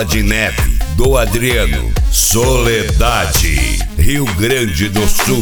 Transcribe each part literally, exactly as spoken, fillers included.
Bola de Neve, do Adriano, Soledade, Rio Grande do Sul.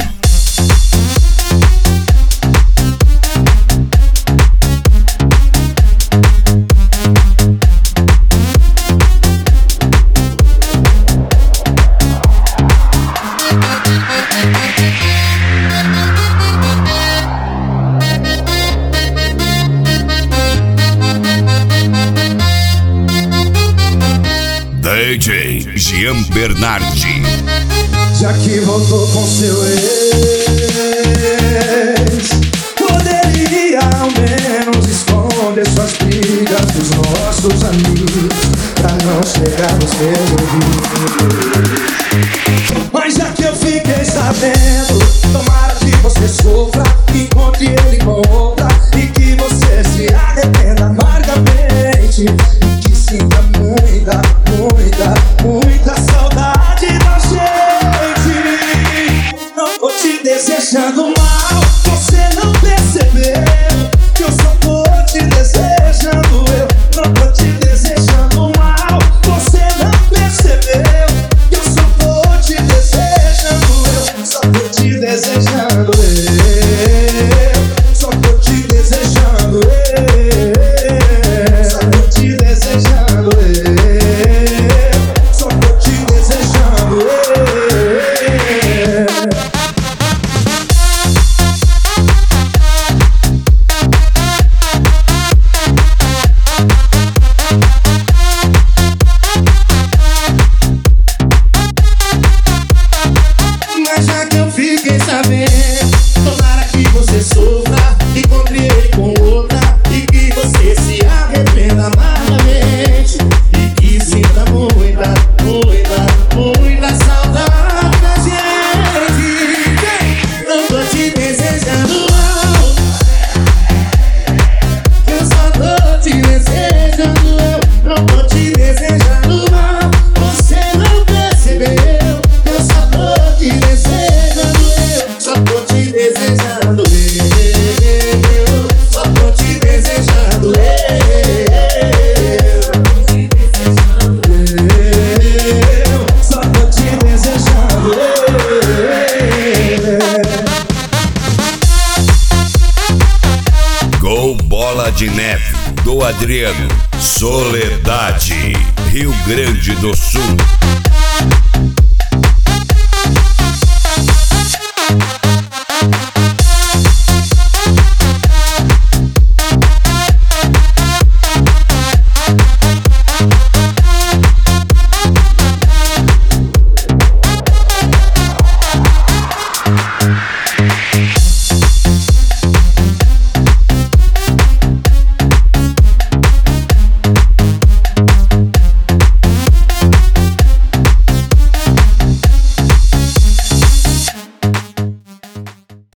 D J Jean Bernardi. Já que voltou com seu ex, poderia ao menos esconder suas brigas dos nossos amigos, pra não chegar nos meus ouvidos. Mas já que eu fiquei sabendo, tomara que você sofra, encontre ele com outra e que você se arrependa amargamente, e que sinta muita, muita, muita saudade da gente. Não tô te desejando mal, você não percebeu que eu só tô te desejando eu. Não tô te desejando mal, você não percebeu que eu só tô te desejando eu. Só tô te desejando eu. Só tô te desejando eu. Só tô te desejando eu. Só tô te desejando eu. Mas já que eu fiquei sabendo, tomara que você sofra, encontre ele com outra e que você se arrependa amargamente, e que sinta muita, muita, muita saudade da gente. Não tô te desejando mal, eu só tô te desejando eu. Não tô te desejando mal, você não percebeu. Eu só tô te desejando eu. Só tô te desejando eu. Só tô te desejando eu. Só tô te desejando eu. Gol Bola de Neve, do Adriano, Soledade, Rio Grande do Sul.